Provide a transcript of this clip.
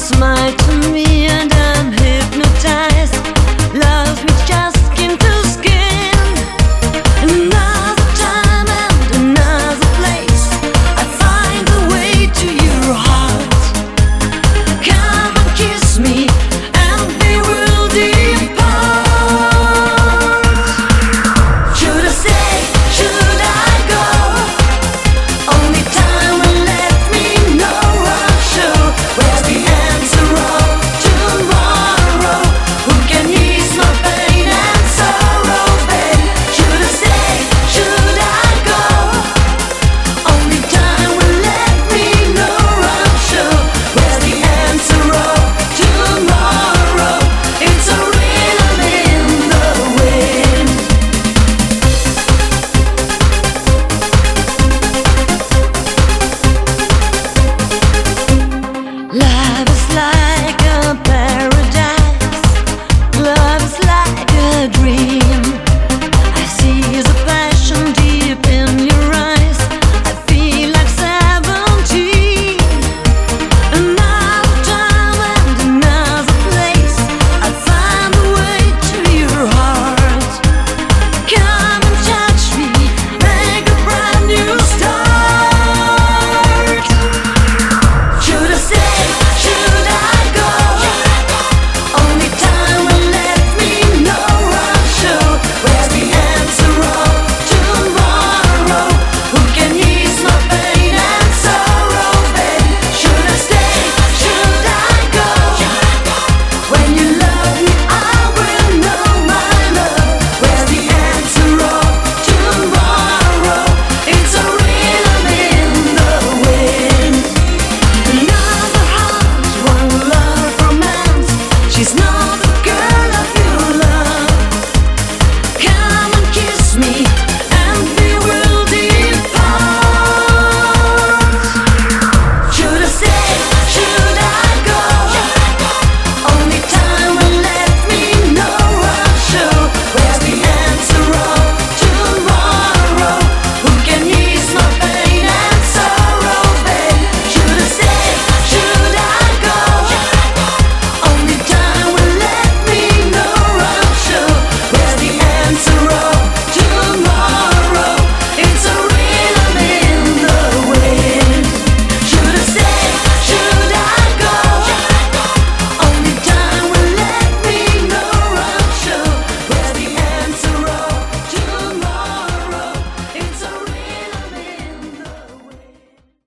smile to me and I'm hypnotized. Love me just skin to skin. Another time and another place, I find the way to your heart. Come and kiss me and we will depart. Should I stay? Should I go? Only time will let me know. I'm sure where's the answer of tomorrow? Who can ease my pain and sorrow, babe? Should I stay? Should I go? Only time will let me know. I'm sure where's the answer of tomorrow? It's a rhythm in the wind. Love is like